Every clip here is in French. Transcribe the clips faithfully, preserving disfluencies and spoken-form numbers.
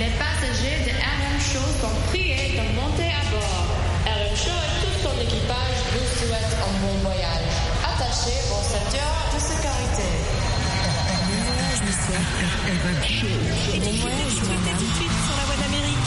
Les passagers de R M Show sont priés de monter à bord. R M Show et tout son équipage vous souhaitent un bon voyage. Attachez vos ceintures de sécurité. Bon voyage, monsieur. R M Show. Et bon voyage, madame. Tout de suite sur la voie d'Amérique.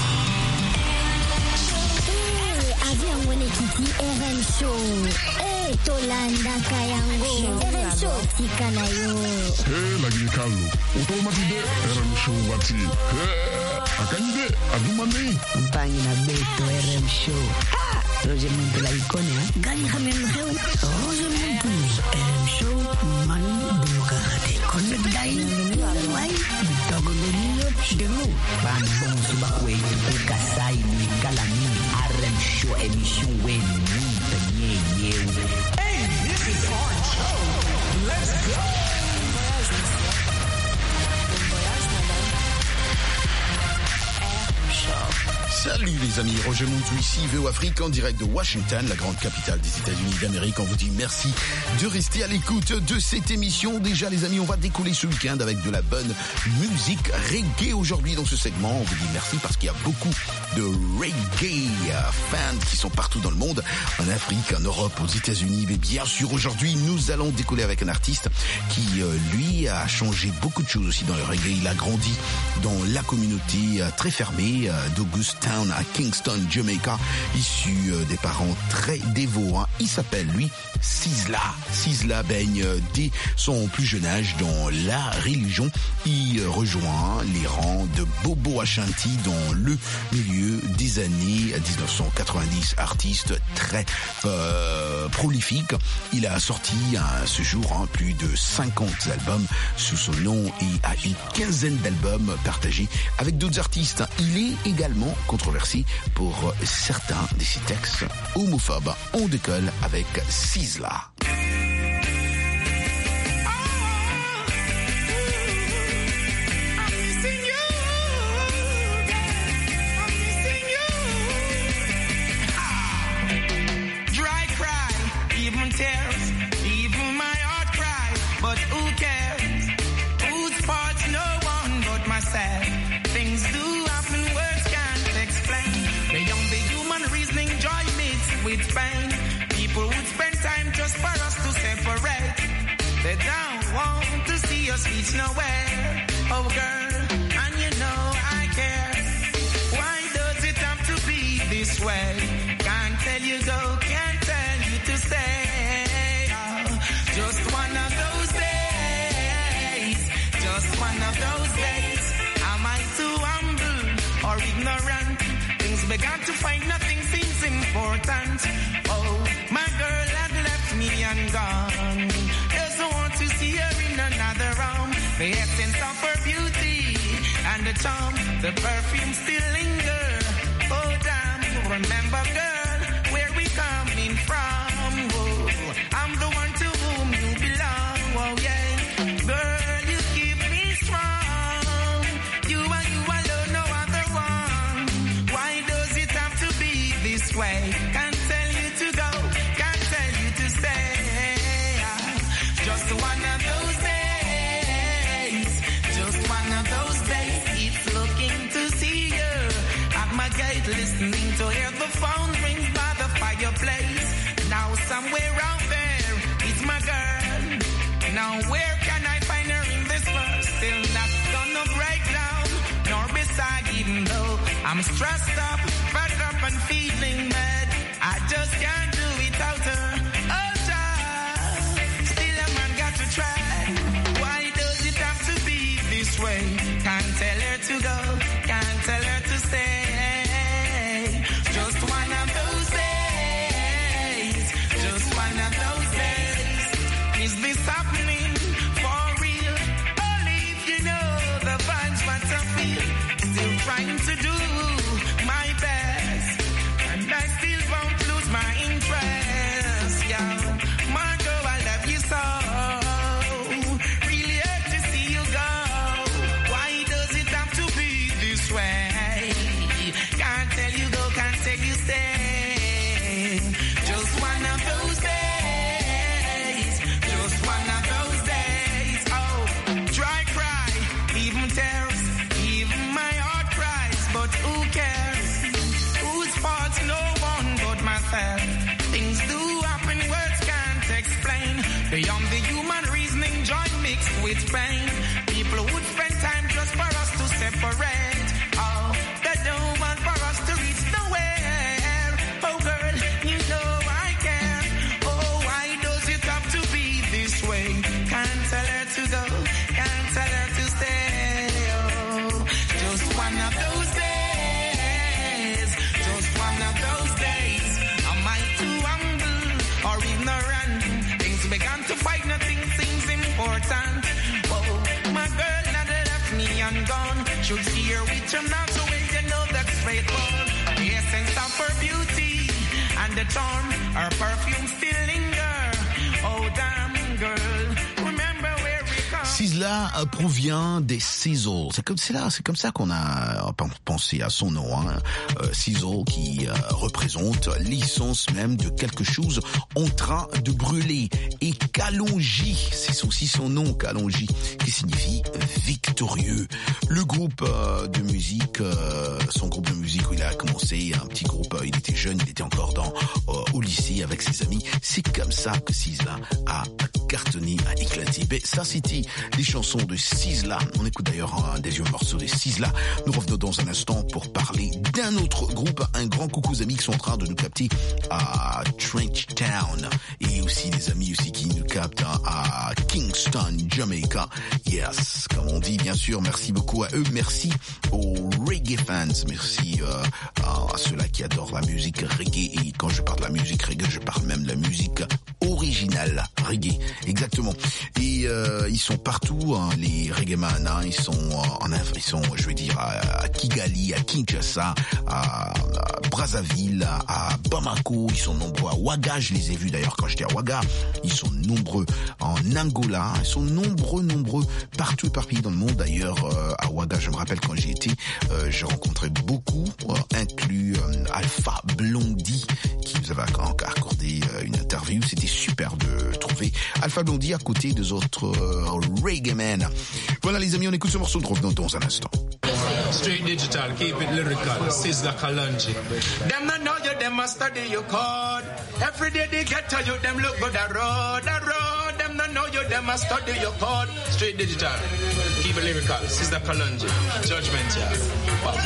Eh, avion wene kiti R M Show. Eh, tolanda kayango. R M Show tika na yo. Eh, lagi kalu. Otomatide R M Show wati. Eh, akanyide adumane. Mpangi na beto R M Show. Ah, Roger Muntu la ikone ha. Gani khamen kheu. Roger Muntu R M Show man demokrate. Connect dai. Wai. Togo lelio demo. Ban bon suba kwe ku kasai ni kalami R M Show emission wen ni penye yeu. Hey, this is our show. Let's go. Salut les amis, Roger Montou ici, V O Afrique en direct de Washington, la grande capitale des États-Unis d'Amérique. On vous dit merci de rester à l'écoute de cette émission. Déjà les amis, on va décoller ce week-end avec de la bonne musique reggae aujourd'hui dans ce segment. On vous dit merci parce qu'il y a beaucoup de reggae fans qui sont partout dans le monde, en Afrique, en Europe, aux États-Unis. Mais bien sûr, aujourd'hui, nous allons décoller avec un artiste qui, euh, lui, a changé beaucoup de choses aussi dans le reggae. Il a grandi dans la communauté euh, très fermée euh, d'Augusta à Kingston, Jamaica, issu euh, des parents très dévots. Hein. Il s'appelle, lui, Sizzla. Sizzla baigne euh, dès son plus jeune âge dans la religion. Il euh, rejoint les rangs de Bobo Ashanti dans le milieu des années dix-neuf cent quatre-vingt-dix. Artiste très euh, prolifique. Il a sorti à ce jour hein, plus de cinquante albums sous son nom et a une quinzaine d'albums partagés avec d'autres artistes. Il est également controversé pour certains de ses textes homophobes. On décolle avec Sizzla. They don't want to see us reach nowhere. Oh girl, and you know I care. Why does it have to be this way? Can't tell you go, can't tell you to stay. Oh, just one of those days. Just one of those days. Am I too humble or ignorant? Things began to find nothing seems important. Oh, my girl had left me and gone. To see her in another room, the essence of her beauty and the charm, the perfume still linger. Oh damn, remember girl, where we coming from? Oh, I'm the one to whom you belong. Oh yeah, girl, you keep me strong. You and you alone, no other one. Why does it have to be this way? Can't tell you to go, can't tell you to stay. Just one of those days, just one of those days. It's looking to see you at my gate, listening to hear the phone rings by the fireplace. Now somewhere out there is my girl. Now where can I find her in this world? Still not gonna break down, nor beside, even though I'm stressed up, fed up and feeling bad. I just can't do without her. Why does it have to be this way? Can't tell her to go, can't tell her to stay. Just one of those days, just one of those days. Is this happening for real? Only if you know the vibes what I feel. Still trying to do my best, and I still won't lose my interest. Yeah, Margot, I love you so. Even tears, even my heart cries. Beyond the human reasoning, joy mixed with pain. People would spend time just for us to separate. Oh, they don't want for us to reach nowhere. Oh girl, you know I care. Oh, why does it have to be this way? Can't tell her to go, can't tell her to stay. Oh, just one of those days, just one of those days. Am I too humble or ignorant? Things began to fight, nothing seems important. Oh, my girl now that left me and gone. Should see her with him now, so when you know that's faithful. The essence of her beauty and the charm, her perfume still linger. Oh damn girl, remember where we come. Sizzla provient des Sizzle. C'est comme c'est là, c'est comme ça qu'on a pensé à son nom. Hein. Euh, Sizzle qui euh, représente l'essence même de quelque chose en train de brûler. Et Kalonji, c'est aussi son nom, Kalonji, qui signifie victorieux. Le groupe euh, de musique, euh, son groupe de musique où il a commencé, un petit groupe, euh, il était jeune, il était encore dans euh, au lycée avec ses amis. C'est comme ça que Sizzla a cartonné, a éclaté. Ben, ça c'était les chansons de Sizzla. On écoute d'ailleurs un des vieux morceaux de Sizzla. Nous revenons dans un instant pour parler d'un autre groupe. Un grand coucou aux amis qui sont en train de nous capter à Trench Town. Et aussi des amis aussi qui nous captent à Kingston, Jamaica. Yes, comme on dit bien sûr. Merci beaucoup à eux. Merci aux reggae fans. Merci euh, à ceux-là qui adorent la musique reggae. Et quand je parle de la musique reggae, je parle même de la musique originale reggae. Exactement. Et euh, ils sont partout, hein, les reggaeman, hein, ils sont en ils sont, je vais dire, à, à Kigali, à Kinshasa, à, à Brazzaville, à, à Bamako, ils sont nombreux à Ouaga, je les ai vus d'ailleurs quand j'étais à Ouaga, ils sont nombreux en Angola, ils sont nombreux, nombreux partout éparpillés dans le monde. D'ailleurs, euh, à Ouaga, je me rappelle quand j'y étais, euh, j'ai rencontré beaucoup, euh, inclus euh, Alpha Blondy, qui nous avait accordé euh, une interview. C'était super de trouver Alpha Blondy à côté des autres euh, reggae men. Voilà les amis, on écoute ce morceau, de revenons dans un instant. Straight digital, keep it lyrical, Sizzla Kalonji. Them not know you, them must study your code. Every day they get to you, them look good a road, a road. Them not know you, them must study your code. Straight digital, keep it lyrical, Sizzla Kalonji. Judgment, yeah. Wow.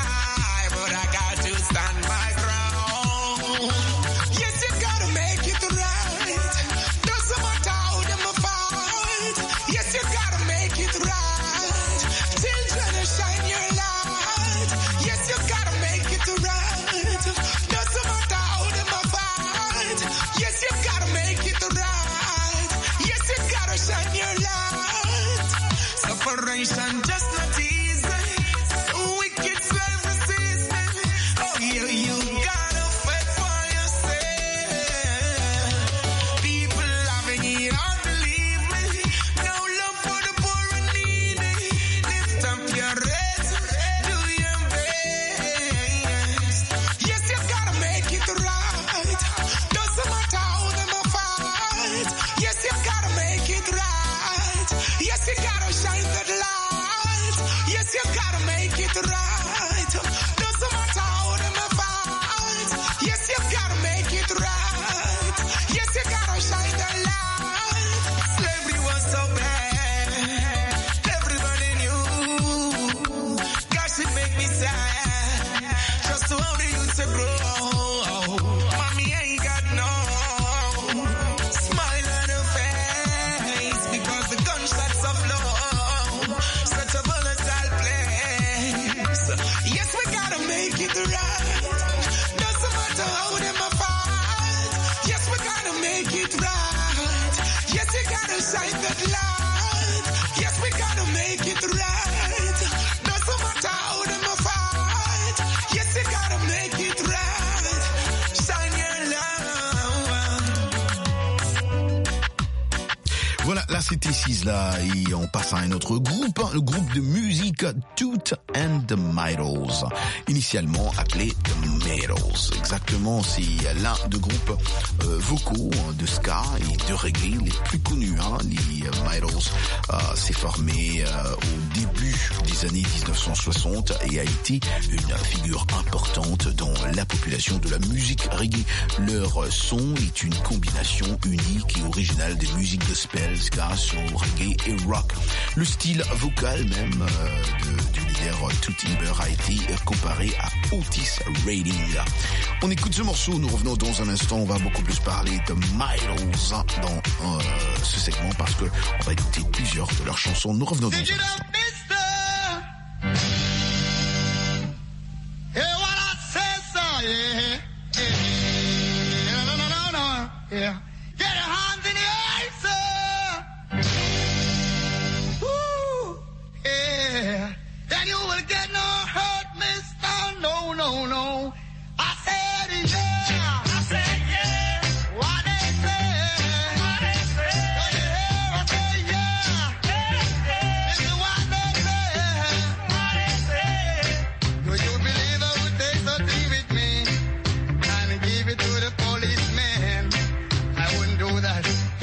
Stand my ground. Yes, you gotta make it Yes, you gotta make it right. Doesn't matter how them a fight. Yes, you gotta make it right. Yes, you gotta shine the light. Slavery was so bad. Everybody knew. Gosh, it make me sad. Just to how they used to grow. Mommy ain't got no smile on her face because the gunshots of love. Such a volatile place. Yes, we gotta make it right. Doesn't matter how them a fight. Yes, we gotta make it right. Yes, you gotta shine that light. Yes, we gotta make it right. Doesn't matter how them a fight. Yes, you gotta make it right. Shine your love. Voilà, là c'était Sizzla et on passe à un autre groupe, hein, le groupe de musique Toot and the Midals, initialement appelé The Midals. Exactement, c'est l'un des groupes euh, vocaux hein, de ska et de reggae les plus connus. Hein. Les euh, Midals euh, s'est formé euh, au début des années dix-neuf cent soixante et a été une figure importante dans la population de la musique reggae. Leur son est une combination unique et originale des musiques gospel, ska, soul, reggae et rock. Le style vocal même euh, de, du leader Toot Timber a été comparé à Otis Redding. On écoute ce morceau, nous revenons dans un instant, on va beaucoup plus parler de Midals dans euh, ce segment parce que on va écouter plusieurs de leurs chansons. Nous revenons dans un instant. Yeah. Get your hands in the air, sir. Woo, yeah. Then you will get no hurt, mister. No, no, no. I said yeah. I said yeah. What they say? What they say? Oh, yeah. I said yeah. Yeah, yeah. This is what they say. What they say? Do you believe I would take something with me and give it to the policeman? I wouldn't do that.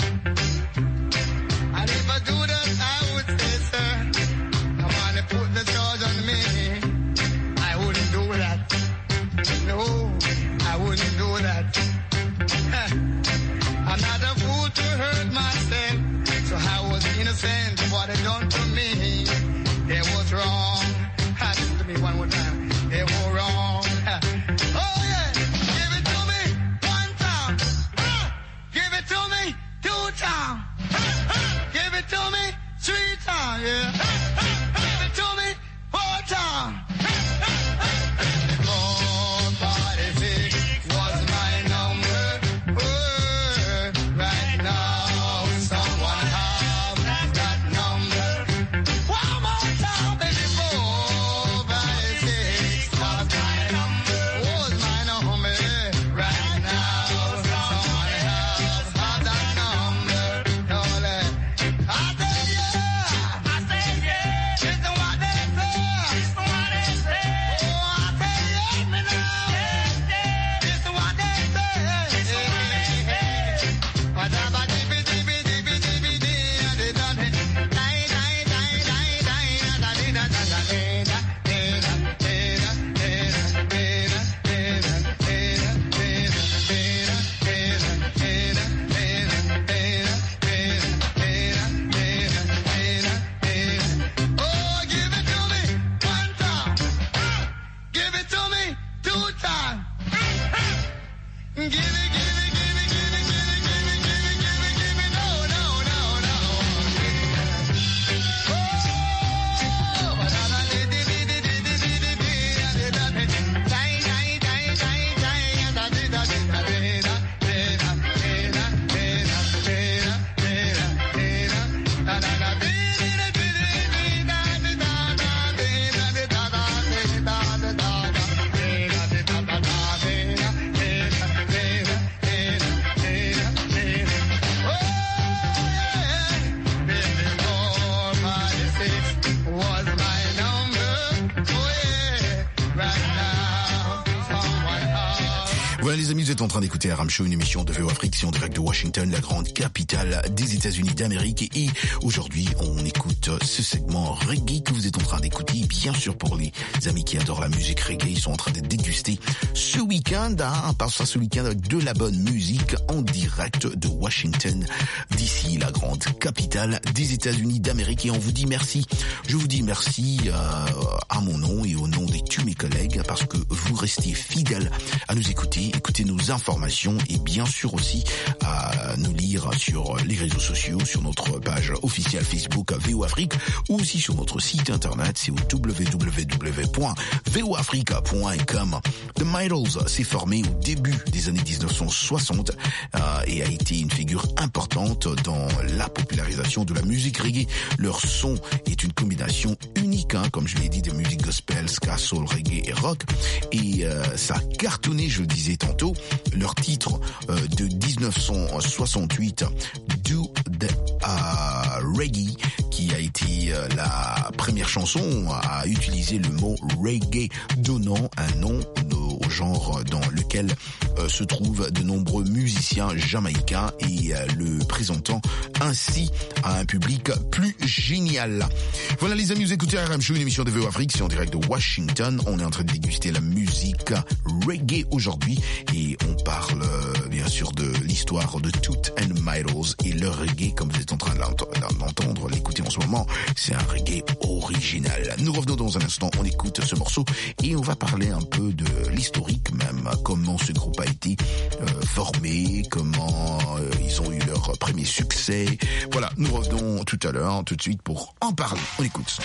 And if I do that, I would say, sir, come on and put the charge on me. I wouldn't do that. No, I wouldn't do that. I'm not a fool to hurt myself, so I was innocent of what they done to me. They was wrong. Listen to me one more time. They were wrong. Oh yeah, give it to me one time. Give it to me two times. Give it to me three times, yeah. Give it to me four times. Four forty-six was my number. Oh, right now, someone have that number. One more time, baby. Four forty-six was my number. Was my number. Right now, someone have that number. No, let- I said yeah. I said yeah. Listen what they say. Voilà les amis, vous êtes en train d'écouter R M Show, une émission de V O Afrique, c'est en direct de Washington, la grande capitale des États-Unis d'Amérique. Et aujourd'hui, on écoute ce segment reggae que vous êtes en train d'écouter. Bien sûr, pour les amis qui adorent la musique reggae, ils sont en train de déguster ce week-end. Hein, on passe ce week-end avec de la bonne musique en direct de Washington, d'ici la grande capitale des États-Unis d'Amérique. Et on vous dit merci. Je vous dis merci euh, à mon nom et au nom de tous mes collègues parce que vous restez fidèles à nous écouter, écouter nos informations et bien sûr aussi à nous lire sur les réseaux sociaux, sur notre page officielle Facebook V O Afrique ou aussi sur notre site internet, c'est au w w w point v o africa point com. The Mitals s'est formé au début des années dix-neuf cent soixante euh, et a été une figure importante dans la popularisation de la musique reggae. Leur son est une combination unique, hein, comme je l'ai dit, de musique gospel, ska, soul, reggae et rock. Et euh, ça a cartonné, je le disais tantôt. Leur titre euh, de dix-neuf cent soixante-huit, Do the uh, Reggae, qui a été euh, la première chanson à utiliser le mot reggae, donnant un nom de, au genre dans lequel euh, se trouvent de nombreux musiciens jamaïcains et euh, le présentant ainsi à un public plus génial. Voilà les amis, vous écoutez R M Show, une émission de V O Afrique, c'est en direct de Washington. On est en train de déguster la musique reggae aujourd'hui et on parle euh, bien sûr de l'histoire de Toots and Mitals et leur reggae, comme vous êtes en train de l'entendre, l'écouter en ce moment, c'est un reggae original. Nous revenons dans un instant, on écoute ce morceau et on va parler un peu de l'historique même, comment ce groupe a été euh, formé, comment euh, ils ont eu leur premier succès. Voilà, nous revenons tout à l'heure, tout de suite pour en parler. On écoute.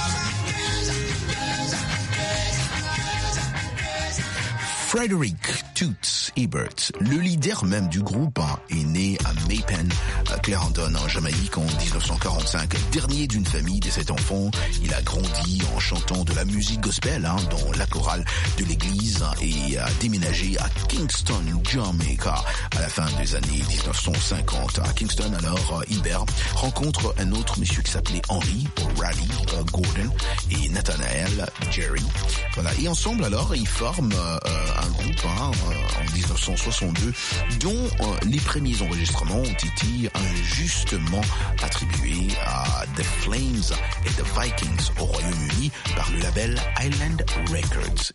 Frederick Toots Hibbert. Le leader même du groupe hein, est né à Maypen, à Clarendon, en Jamaïque, en dix-neuf cent quarante-cinq. Dernier d'une famille de sept enfants, il a grandi en chantant de la musique gospel hein, dans la chorale de l'église et a déménagé à Kingston, Jamaica, à la fin des années dix-neuf cent cinquante. À Kingston, alors, Hibbert rencontre un autre monsieur qui s'appelait Henry O'Reilly euh, Gordon et Nathanael Jerry. Voilà. Et ensemble, alors, ils forment euh, un groupe hein, en dix-neuf cent soixante-deux dont euh, les premiers enregistrements ont été injustement attribués à The Flames et The Vikings au Royaume-Uni par le label Island Records.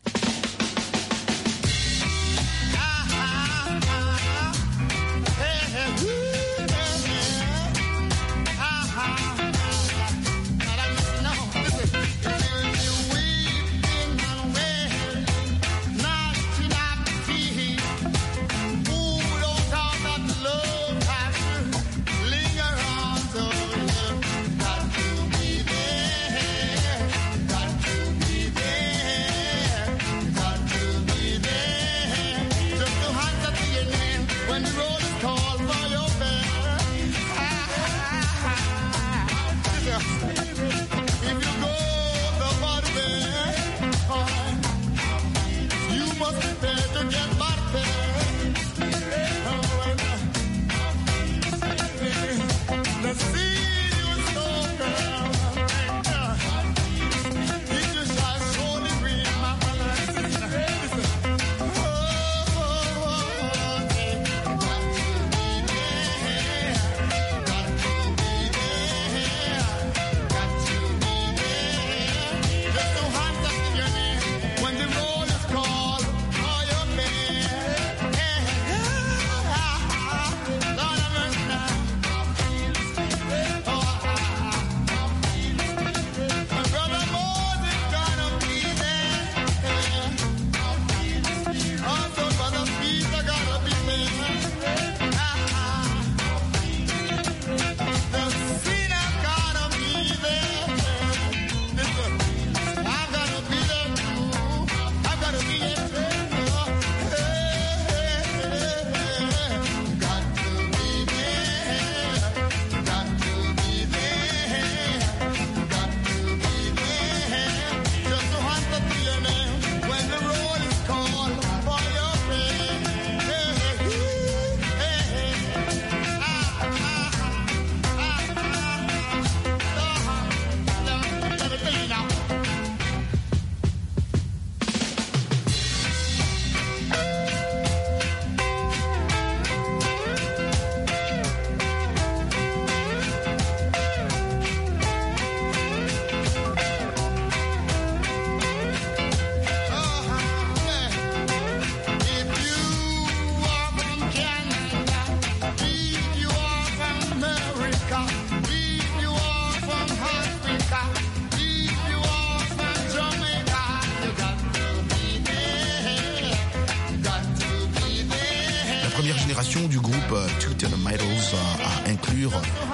Du groupe uh, Toot and the Midals uh, à inclure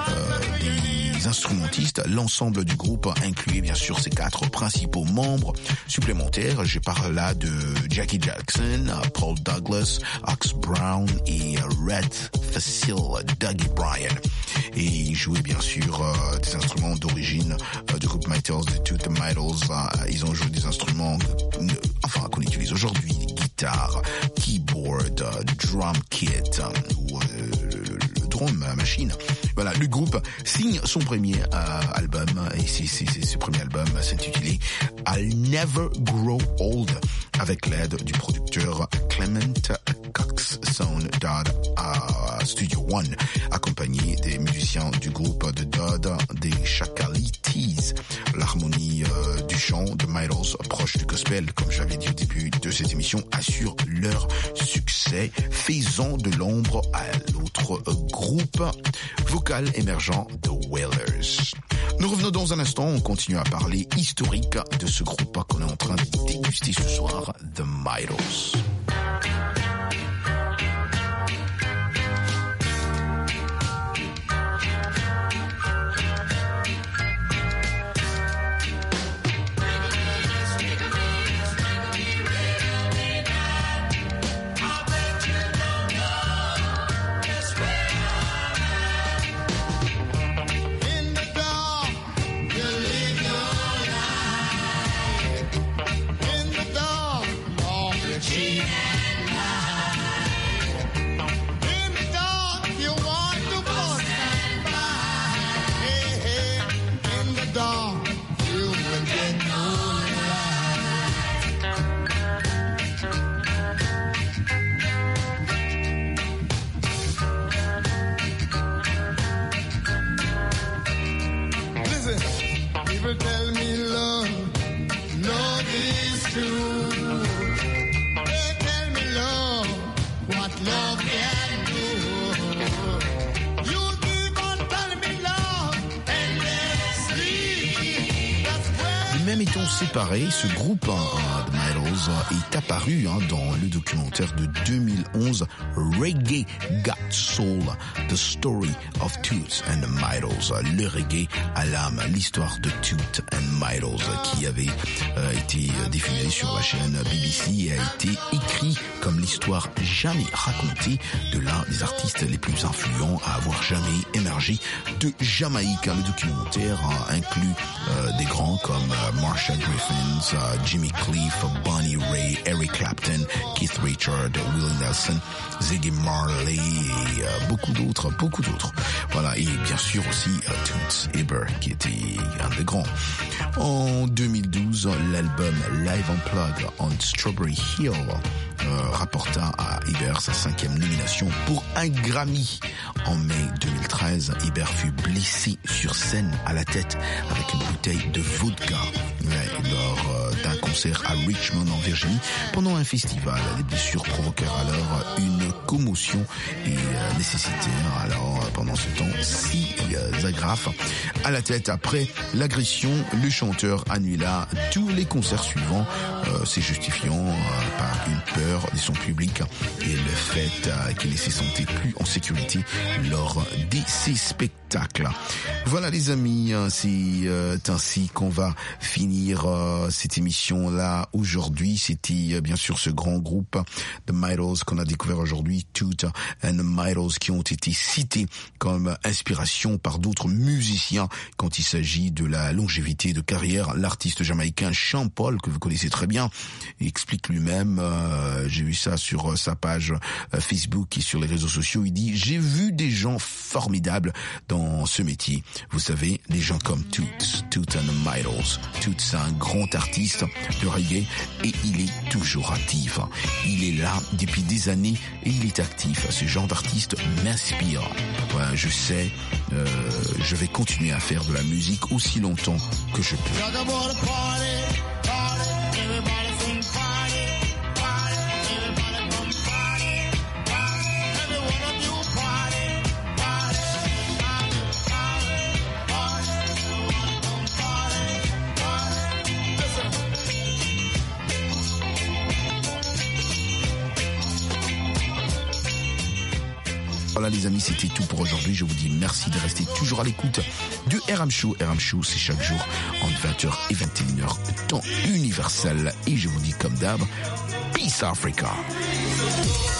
uh, des instrumentistes. L'ensemble du groupe incluait bien sûr ses quatre principaux membres supplémentaires. Je parle là de Jackie Jackson, uh, Paul Douglas, Ox Brown et uh, Red Facile, Dougie Bryan. Et ils jouaient bien sûr uh, des instruments d'origine uh, du groupe Midals, de Toot and the Midals. Uh, ils ont joué des instruments uh, enfin qu'on utilise aujourd'hui, guitare, keyboard, uh, drum kit uh, ou uh, le, le drum machine. Voilà, le groupe signe son premier uh, album et c'est, c'est, c'est, ce premier album s'intitulait I'll Never Grow Old avec l'aide du producteur Clement Cox Sound Dodd à Studio One, accompagné des musiciens du groupe de Dodd, des Chacalities. L'harmonie euh, du chant de Midals, proche du gospel, comme j'avais dit au début de cette émission, assure leur succès, faisant de l'ombre à l'autre euh, groupe vocal émergent de Wailers. Nous revenons dans un instant, on continue à parler historique de ce groupe qu'on est en train de déguster ce soir, The Midals. I'll séparés. Ce groupe, hein, The Mitals, est apparu hein, dans le documentaire de deux mille onze, Reggae Got Soul, The Story of Toots and the Mitals. Le reggae à l'âme, l'histoire de Toots and Mitals, qui avait euh, été diffusé sur la chaîne B B C et a été écrit comme l'histoire jamais racontée de l'un des artistes les plus influents à avoir jamais émergé de Jamaïque. Le documentaire hein, inclut euh, des grands comme euh, Marsha Griffiths, euh, Jimmy Cliff, Bonnie Ray, Eric Clapton, Keith Richards, Willie Nelson, Ziggy Marley et euh, beaucoup d'autres, beaucoup d'autres. Voilà, et bien sûr aussi euh, Toots Hibbert qui était un des grands. En deux mille douze, l'album Live Unplugged on Strawberry Hill euh, rapporta à Hibbert sa cinquième nomination pour un Grammy. En mai deux mille treize, Hibbert fut blessé sur scène à la tête avec une bouteille de vodka ouais, lors euh, d'un concert à Richmond en Virginie pendant un festival. Les blessures provoquèrent alors une commotion et euh, nécessitèrent alors pendant ce temps six euh, agrafes à la tête. Après l'agression, le chanteur annula tous les concerts suivants, euh, se justifiant euh, par une peur de son public et le fait euh, qu'il ne se sentait plus en sécurité lors de ses spectacles. Voilà les amis, c'est euh, ainsi qu'on va finir euh, cette émission-là aujourd'hui. C'était euh, bien sûr ce grand groupe The Mitals qu'on a découvert aujourd'hui, Toots and the Mitals, qui ont été cités comme inspiration par d'autres musiciens quand il s'agit de la longévité de carrière. L'artiste jamaïcain Sean Paul, que vous connaissez très bien, explique lui-même, euh, j'ai vu ça sur sa page euh, Facebook et sur les réseaux sociaux, il dit « J'ai vu des gens formidables dans ce métier. Vous savez, les gens comme Toots, Toots and the Mitals. Toots, c'est un grand artiste de reggae et il est toujours actif. Il est là depuis des années et il est actif. Ce genre d'artiste m'inspire. Voilà, je sais, euh, je vais continuer à faire de la musique aussi longtemps que je peux. Voilà les amis, c'était tout pour aujourd'hui. Je vous dis merci de rester toujours à l'écoute du R M Show. R M Show, c'est chaque jour entre vingt heures et vingt et une heures, temps universel. Et je vous dis comme d'hab, Peace Africa.